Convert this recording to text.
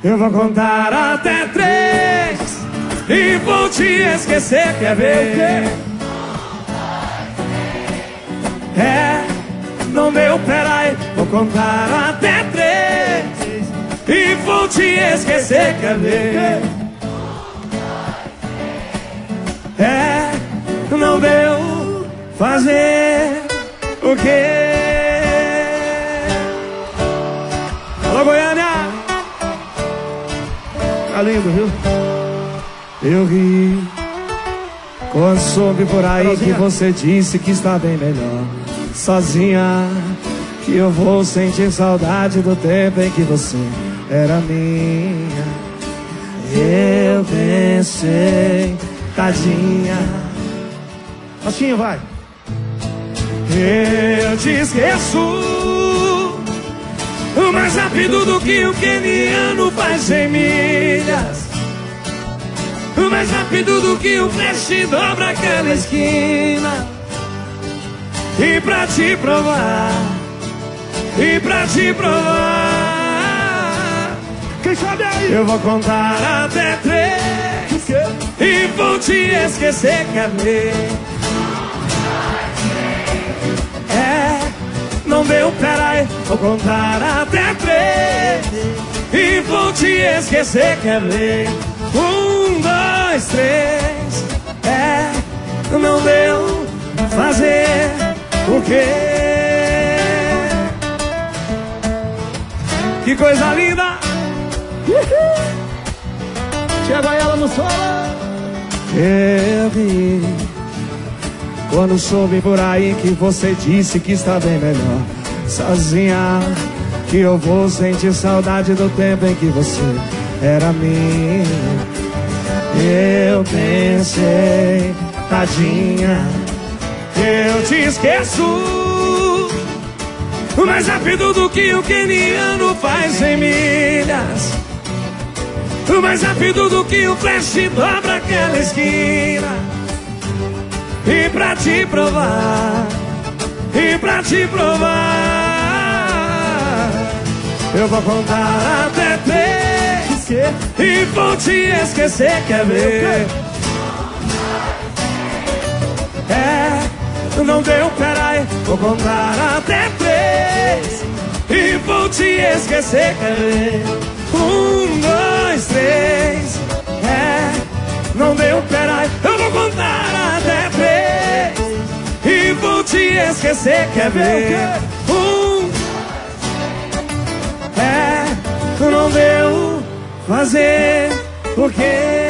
Eu vou contar até 3 e vou te esquecer, quer ver? Não deu, peraí. Vou contar até 3 e vou te esquecer, quer ver? Não deu fazer o quê? Alô, Goiânia! Tá lindo, viu? Eu ri quando soube por aí que você disse que está bem melhor sozinha, que eu vou sentir saudade do tempo em que você era minha. Eu pensei, tadinha. Assim vai. Eu te esqueço mais rápido do que o queniano faz em milhas, mais rápido do que o flash dobra aquela esquina. E pra te provar, e pra te provar, quem sabe aí? Eu vou contar até 3 e vou te esquecer, quer ver? Não deu, peraí. Vou contar até 3 e vou te esquecer, quer ver? 1, 2, 3. Não deu fazer o quê? Que coisa linda! Chega ela no solo. Eu vi quando soube por aí que você disse que está bem melhor sozinha, que eu vou sentir saudade do tempo em que você era minha. Eu pensei, tadinha, eu te esqueço mais rápido do que o queniano faz em milhas, mais rápido do que o flash dobra aquela esquina. E pra te provar, e pra te provar, eu vou contar até 3 e vou te esquecer, quer ver? Não deu, peraí. Vou contar até 3 e vou te esquecer, quer ver? 1, 2, 3. Não deu, peraí. Eu vou contar até 3 e vou te esquecer, quer ver? 1, não deu fazer o quê?